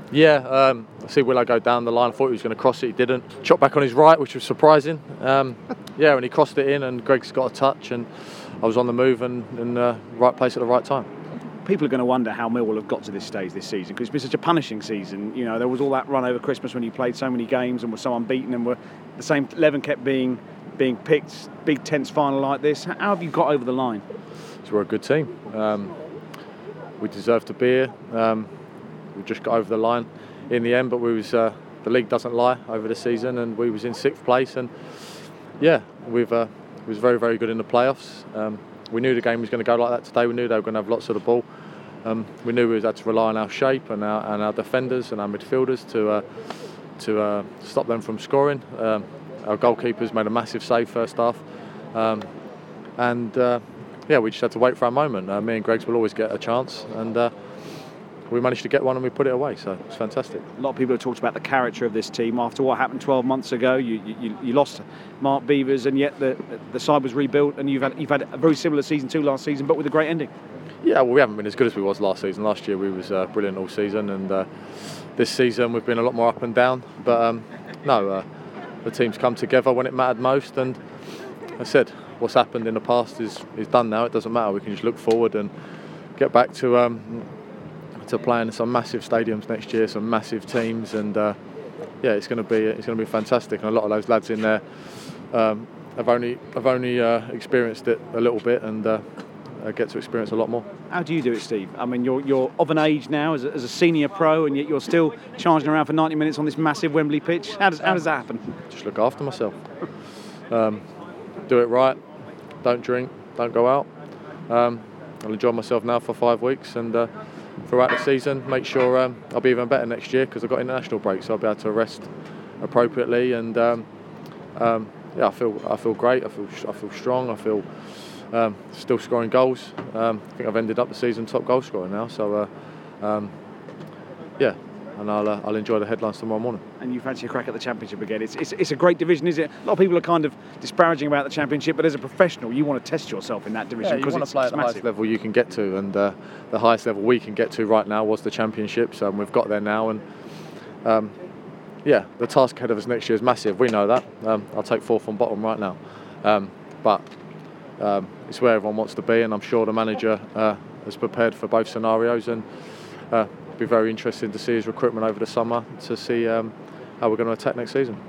I see Willow go down the line. I thought he was going to cross it. He didn't. Shot back on his right, which was surprising. And he crossed it in, and Greg's got a touch, and I was on the move and in the right place at the right time. People are going to wonder how Millwall have got to this stage this season, because it's been such a punishing season. You know, there was all that run over Christmas when you played so many games and were so unbeaten, and the same 11 kept being picked. Big tense final like this. How have you got over the line? So we're a good team. We deserve to be here. We just got over the line in the end, but the league doesn't lie over the season, and we was in 6th place, and we was very, very good in the playoffs. We knew the game was going to go like that today. We knew they were going to have lots of the ball. We knew we had to rely on our shape and our defenders and our midfielders to stop them from scoring. Our goalkeepers made a massive save first half, we just had to wait for our moment. Me and Greggs will always get a chance, and we managed to get one and we put it away, so it's fantastic. A lot of people have talked about the character of this team after what happened 12 months ago. You lost Mark Beavers, and yet the side was rebuilt, and you've had a very similar season to last season, but with a great ending. Yeah, well, we haven't been as good as we was last season. Last year we was brilliant all season, and this season we've been a lot more up and down. But the team's come together when it mattered most, and I said what's happened in the past is done now. It doesn't matter. We can just look forward and get back to playing in some massive stadiums next year, some massive teams, and it's going to be fantastic. And a lot of those lads in there have only experienced it a little bit, and get to experience a lot more. How do you do it, Steve? I mean, you're of an age now as a senior pro, and yet you're still charging around for 90 minutes on this massive Wembley pitch. How does that happen? Just look after myself. Do it right. Don't drink. Don't go out. I'll enjoy myself now for 5 weeks, and throughout the season, make sure I'll be even better next year, because I've got international break, so I'll be able to rest appropriately. And I feel great. I feel strong. I feel still scoring goals. I think I've ended up the season top goal scorer now. So and I'll enjoy the headlines tomorrow morning. And you fancy a crack at the Championship again? It's a great division, isn't it? A lot of people are kind of disparaging about the Championship, but as a professional, you want to test yourself in that division. Yeah, you want to play at the highest level you can get to, and the highest level we can get to right now was the Championship, so we've got there now, and the task ahead of us next year is massive. We know that. I'll take 4th from bottom right now, but it's where everyone wants to be, and I'm sure the manager is prepared for both scenarios, and be very interesting to see his recruitment over the summer to see how we're going to attack next season.